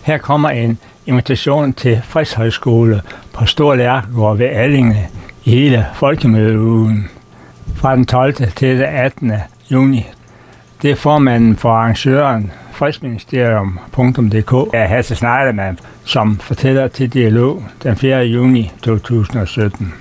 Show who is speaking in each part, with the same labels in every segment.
Speaker 1: Her kommer en invitation til Fredshøjskole på Store Lærkegård ved Allinge i hele folkemødeugen fra den 12. til den 18. juni. Det er formanden for arrangøren fredsministerium.dk af Hasse Schneiderman, som fortæller til Dialog den 4. juni 2017.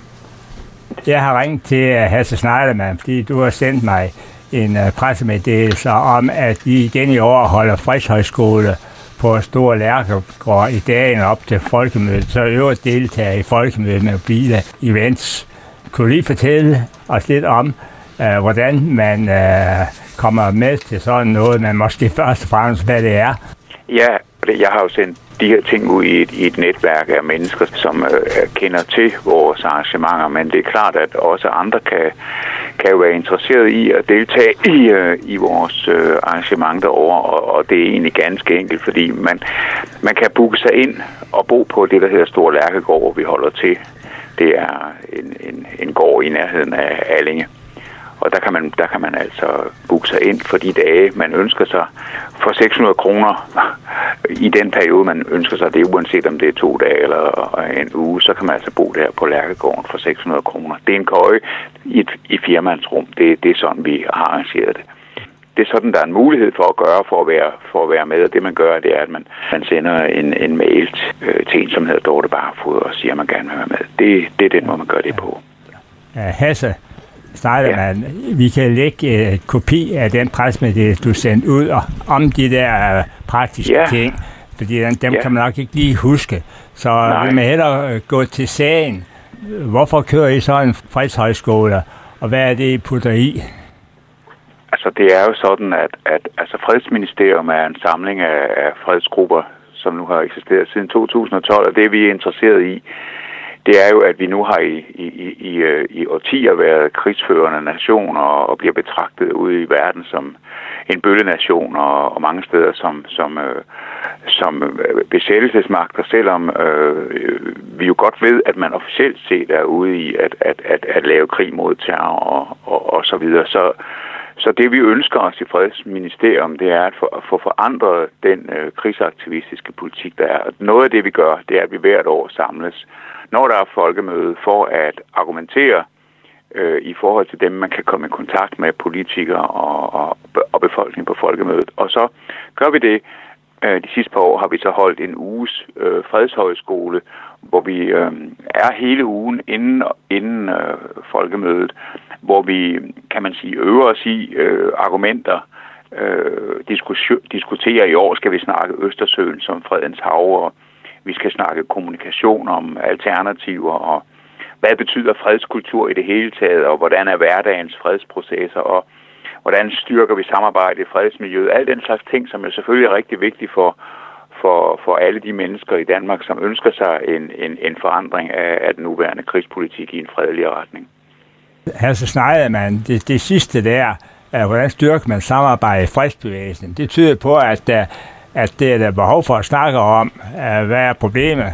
Speaker 1: Jeg har ringet til Hasse Schneiderman, fordi du har sendt mig en pressemeddelelse om, at vi igen i år holder Fredshøjskole på Store Lærkegård i dagen op til folkemødet, så øvrigt deltager i folkemødet med mobile events. Kunne du lige fortælle os lidt om, hvordan man kommer med til sådan noget, men måske først og fremmest, hvad det er?
Speaker 2: Ja, jeg har jo sendt de her ting ud i et netværk af mennesker, som kender til vores arrangementer, men det er klart, at også andre kan jo være interesseret i at deltage i vores arrangement derovre, og det er egentlig ganske enkelt, fordi man kan booke sig ind og bo på det, der hedder Store Lærkegård, hvor vi holder til. Det er en gård i nærheden af Allinge. Og der kan man altså booke sig ind for de dage, man ønsker sig. For 600 kroner i den periode, man ønsker sig, det er uanset om det er 2 dage eller en uge, så kan man altså bo der på Lærkegården for 600 kroner. Det er en køje i firmandsrum. Det er sådan, vi har arrangeret det. Det er sådan, der er en mulighed for at gøre, for at være med. Og det, man gør, det er, at man sender en mail til en, som hedder Dorte Barfod, og siger, at man gerne vil være med. Det er den måde, man gør det på.
Speaker 1: Hasse Schneiderman, vi kan lægge et kopi af den pressemeddelelse, du sendte ud, og om de der praktiske ting, fordi dem kan man nok ikke lige huske. Så vil man hellere gå til sagen. Hvorfor kører I så en fredshøjskole, og hvad er det, I putter i?
Speaker 2: Altså, det er jo sådan, at Fredsministerium er en samling af fredsgrupper, som nu har eksisteret siden 2012, og det vi er interesseret i, det er jo, at vi nu har i årtier været krigsførende nationer og bliver betragtet ude i verden som en bøllenation og mange steder som besættelsesmagter, selvom vi jo godt ved, at man officielt set er ude i at lave krig mod terror og så videre. Så det vi ønsker os i Fredsministerium, det er at få forandret den krigsaktivistiske politik, der er. Noget af det vi gør, det er, at vi hvert år samles, når der er folkemøde, for at argumentere i forhold til dem, man kan komme i kontakt med, politikere og befolkningen på folkemødet. Og så gør vi det. De sidste par år har vi så holdt en uges fredshøjskole, hvor vi er hele ugen inden folkemødet, hvor vi, kan man sige, øver os i argumenter, diskuterer. I år skal vi snakke Østersøen som fredens hav, og vi skal snakke kommunikation om alternativer, og hvad betyder fredskultur i det hele taget, og hvordan er hverdagens fredsprocesser, og hvordan styrker vi samarbejde i fredsmiljøet. Al den slags ting, som er selvfølgelig rigtig vigtigt for alle de mennesker i Danmark, som ønsker sig en forandring af den nuværende krigspolitik i en fredelig retning.
Speaker 1: Hasse Schneiderman, det sidste der, hvordan styrker man samarbejde i fredsbevægelsen? Det tyder på, at det er der behov for at snakke om. Hvad er problemet?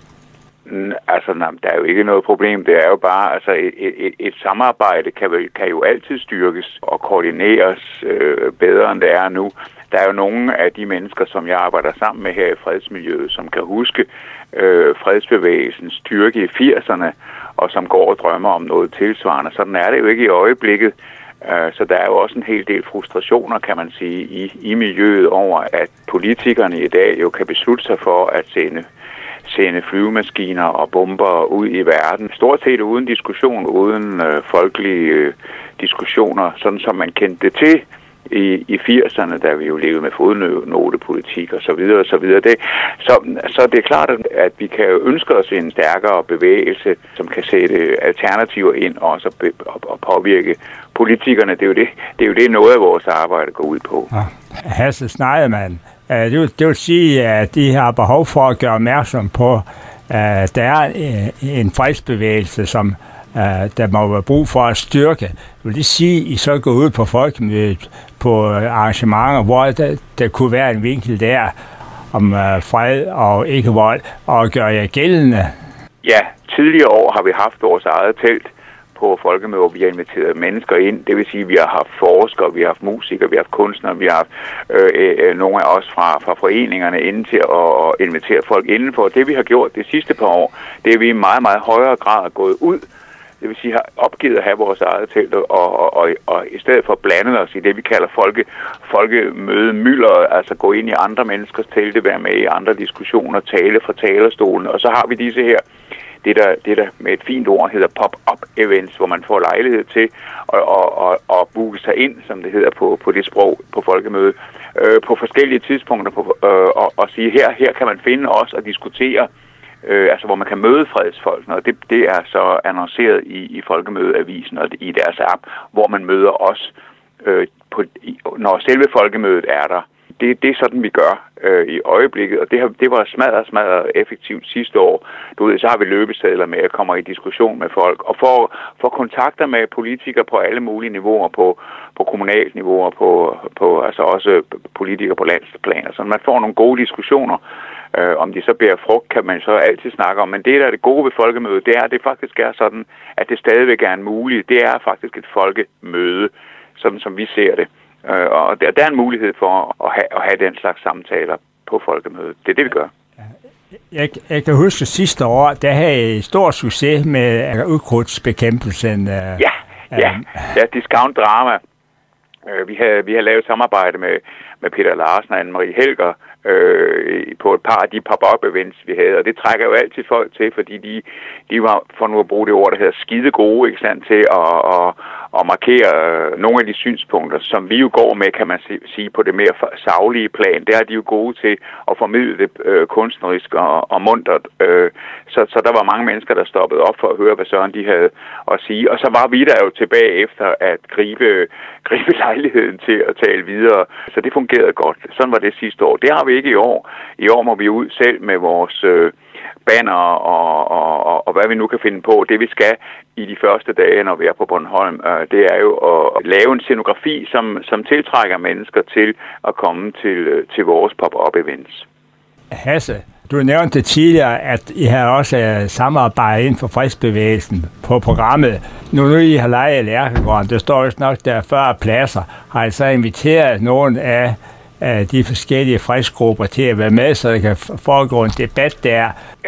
Speaker 2: Altså, der er jo ikke noget problem. Det er jo bare, altså et samarbejde kan jo altid styrkes og koordineres bedre, end det er nu. Der er jo nogle af de mennesker, som jeg arbejder sammen med her i fredsmiljøet, som kan huske fredsbevægelsens styrke i 80'erne, og som går og drømmer om noget tilsvarende. Sådan er det jo ikke i øjeblikket. Så der er jo også en hel del frustrationer, kan man sige, i miljøet over, at politikerne i dag jo kan beslutte sig for at sende flyvemaskiner og bomber ud i verden. Stort set uden diskussion, uden folkelige diskussioner, sådan som man kendte det til i 80'erne, da vi jo levede med fodnotepolitik og så videre og så videre. Så det er klart, at vi kan jo ønske os en stærkere bevægelse, som kan sætte alternativer ind og også og påvirke politikerne. Det er jo det noget af vores arbejde går ud på.
Speaker 1: Ja. Hasse Schneiderman, det vil sige, at de har behov for at gøre opmærksom på, at der er en fredsbevægelse, som der må være brug for at styrke. Vil det sige, at I så går ud på folkemødet på arrangementer, hvor der kunne være en vinkel der om fred og ikke vold, og gør jer gældende?
Speaker 2: Ja, tidligere år har vi haft vores eget telt på folkemøder, hvor vi har inviteret mennesker ind. Det vil sige, at vi har haft forskere, vi har haft musikere, vi har haft kunstnere, vi har haft nogle af os fra foreningerne inden til at invitere folk indenfor. Det vi har gjort det sidste par år, det er vi i meget, meget højere grad gået ud. Det vil sige, har opgivet at have vores eget telt, og i stedet for blandet os i det, vi kalder folkemødemylder, altså gå ind i andre menneskers telte, være med i andre diskussioner, tale fra talerstolen, og så har vi disse her, det der med et fint ord hedder pop-up events, hvor man får lejlighed til at booke sig ind, som det hedder på det sprog, på folkemøde, på forskellige tidspunkter, og sige, her kan man finde os og diskutere, altså hvor man kan møde fredsfolk, og det er så annonceret i Folkemødeavisen og i deres app, hvor man møder os, når selve folkemødet er der. Det er sådan, vi gør i øjeblikket, og det var smadret effektivt sidste år. Så har vi løbesedler med at komme i diskussion med folk, og få kontakter med politikere på alle mulige niveauer, på kommunalt niveau, og på altså også politikere på landsplan. Så man får nogle gode diskussioner. Om de så bærer frugt, kan man så altid snakke om. Men det, der er det gode ved folkemødet, det er, at det faktisk er sådan, at det stadigvæk er en mulighed. Det er faktisk et folkemøde, sådan som vi ser det. Og der er en mulighed for at have den slags samtaler på folkemødet. Det er det, vi gør.
Speaker 1: Jeg kan huske sidste år, der havde I stor succes med ukrudtsbekæmpelsen.
Speaker 2: Ja, Discount Drama. Vi har lavet samarbejde med Peter Larsen og Anne-Marie Helger på et par af de pop-up events, vi havde, og det trækker jo altid folk til, fordi de var, for nu at bruge det ord, der hedder skide gode, ikke sandt, til at markere nogle af de synspunkter, som vi jo går med, kan man sige, på det mere saglige plan. Der er de jo gode til at formidle det kunstnerisk og muntert. Så der var mange mennesker, der stoppede op for at høre, hvad Søren de havde at sige. Og så var vi der jo tilbage efter at gribe lejligheden til at tale videre. Så det fungerede godt. Sådan var det sidste år. Det har vi ikke i år. I år må vi ud selv med vores banner og hvad vi nu kan finde på. Det vi skal i de første dage, når vi er på Bornholm, det er jo at lave en scenografi, som tiltrækker mennesker til at komme til vores pop-up events.
Speaker 1: Hasse, du nævnte tidligere, at I har også samarbejdet inden for fredsbevægelsen på programmet. Nu I har lejet Lærkegården, der står jo nok der 40 pladser. Har I så inviteret nogle af de forskellige fredsgrupper til at være med, så der kan foregå en debat der?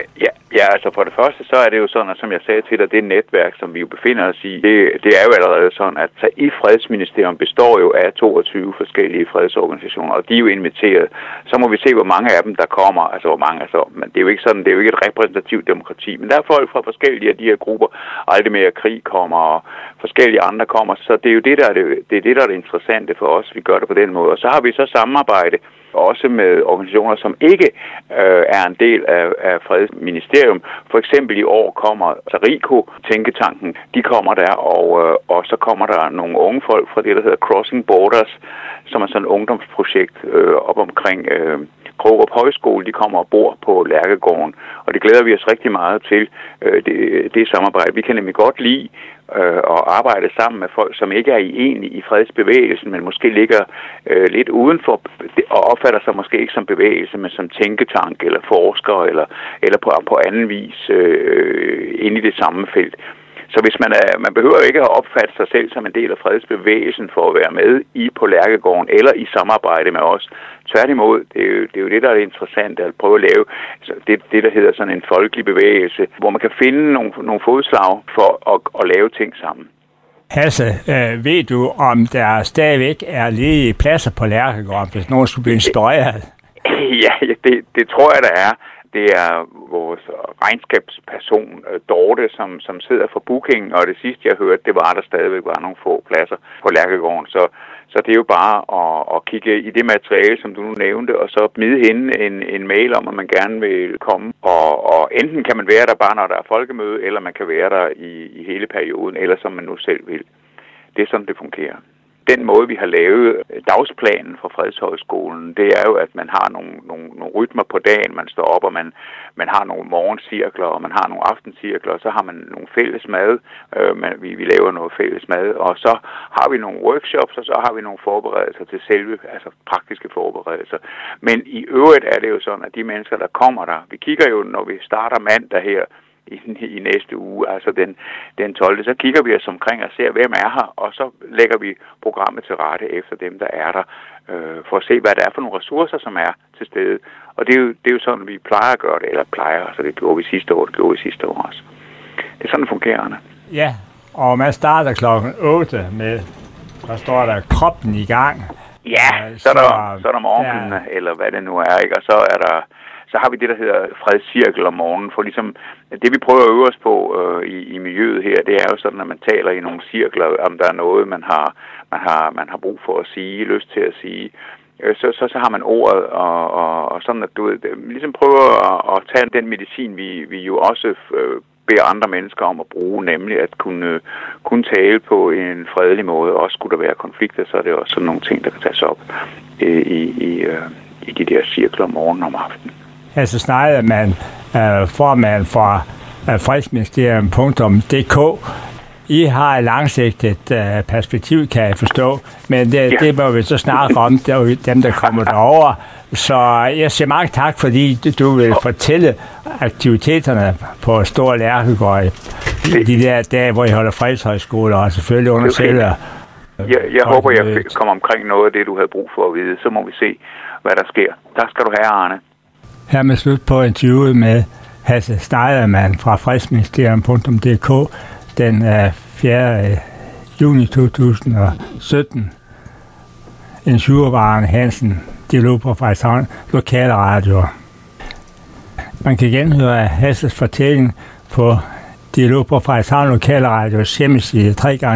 Speaker 2: Ja, altså for det første, så er det jo sådan, at som jeg sagde til dig, det netværk, som vi jo befinder os i, det er jo allerede sådan, at i Fredsministerium består jo af 22 forskellige fredsorganisationer, og de er jo inviteret. Så må vi se, hvor mange af dem, der kommer, altså hvor mange, altså, men det er jo ikke sådan, det er jo ikke et repræsentativt demokrati, men der er folk fra forskellige af de her grupper, Aldrig mere krig kommer, og forskellige andre kommer, så det er jo det, der er det interessante for os, vi gør det på den måde. Og så har vi så samarbejde også med organisationer, som ikke er en del af Fredsministerium. For eksempel i år kommer RICO, Tænketanken, de kommer der, og så kommer der nogle unge folk fra det, der hedder Crossing Borders, som er sådan et ungdomsprojekt op omkring Krogerup Højskole. De kommer og bor på Lærkegården, og det glæder vi os rigtig meget til, det samarbejde. Vi kan nemlig godt lide og arbejde sammen med folk, som ikke er enige i fredsbevægelsen, men måske ligger lidt udenfor og opfatter sig måske ikke som bevægelse, men som tænketank eller forskere eller på anden vis inde i det samme felt. Så hvis man behøver ikke at opfatte sig selv som en del af fredsbevægelsen for at være med på Lærkegården eller i samarbejde med os. Tværtimod, det er jo det, der er interessant at prøve at lave det der hedder sådan en folkelig bevægelse, hvor man kan finde nogle fodslag for at lave ting sammen.
Speaker 1: Hasse, ved du, om der stadigvæk er ledige pladser på Lærkegården, hvis nogen skulle blive inspireret?
Speaker 2: Ja, det tror jeg, der er. Det er vores regnskabsperson, Dorte, som sidder for booking, og det sidste, jeg hørte, det var, at der stadigvæk var nogle få pladser på Lærkegården. Så det er jo bare at kigge i det materiale, som du nu nævnte, og så smide hende en mail om, at man gerne vil komme. Og enten kan man være der bare, når der er folkemøde, eller man kan være der i hele perioden, eller som man nu selv vil. Det er sådan, det fungerer. Den måde, vi har lavet dagsplanen for Fredshøjskolen, det er jo, at man har nogle rytmer på dagen, man står op, og man har nogle morgencirkler, og man har nogle aftencirkler, og så har man nogle fælles mad. Vi laver noget fælles mad, og så har vi nogle workshops, og så har vi nogle forberedelser til selve, altså praktiske forberedelser. Men i øvrigt er det jo sådan, at de mennesker, der kommer der, vi kigger jo, når vi starter mandag her, i næste uge, altså den 12. Så kigger vi os omkring og ser, hvem er her, og så lægger vi programmet til rette efter dem, der er der, for at se, hvad der er for nogle ressourcer, som er til stede. Og det er jo sådan, vi plejer at gøre det, eller plejer, altså det gjorde vi sidste år, også. Det er sådan, det fungerer, Anna.
Speaker 1: Ja, og man starter klokken 8 med, der står der kroppen i gang.
Speaker 2: Ja, så er der morgenen, eller hvad det nu er, ikke? Og så har vi det, der hedder fredscirkel om morgenen, for ligesom, det vi prøver at øve os på i miljøet her, det er jo sådan, at man taler i nogle cirkler, om der er noget, man har brug for at sige, lyst til at sige. Så har man ordet, og sådan, at du ligesom prøver at tage den medicin, vi jo også beder andre mennesker om at bruge, nemlig at kunne tale på en fredelig måde. Også skulle der være konflikter, så er det også sådan nogle ting, der kan tages op i de der cirkler om morgenen og om aftenen.
Speaker 1: Altså snakkede man formand fra fredsministerium.dk. I har et langsigtet perspektiv, kan jeg forstå, men det må vi så snakke om, dem der kommer derover. Så jeg siger mange tak, fordi du vil fortælle aktiviteterne på Stor Lærkegård i de der dage, hvor I holder fredshøjskoler, og selvfølgelig undersøger.
Speaker 2: Jeg håber, jeg kommer omkring noget af det, du havde brug for at vide. Så må vi se, hvad der sker. Tak skal du have, Arne.
Speaker 1: Her med slut på interviewet med Hasse Schneiderman fra fredsministerium.dk den 4. juni 2017. En Arne Hansen, dialog på Frederikshavn, lokale radioer. Man kan genhøre Hasses fortælling på dialog på Frederikshavn lokale radios hjemmeside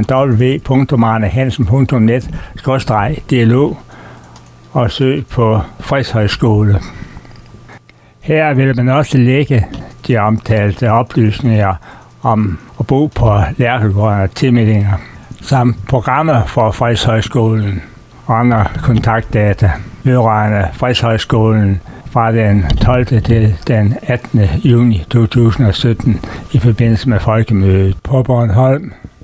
Speaker 1: www.arnehansen.net/dialog og søg på Fredshøjskole. Her vil man også lægge de omtalte oplysninger om at bo på Lærkegården og tilmeldinger, samt programmer for Fredshøjskolen og andre kontaktdata vedrørende Fredshøjskolen fra den 12. til den 18. juni 2017 i forbindelse med folkemødet på Bornholm.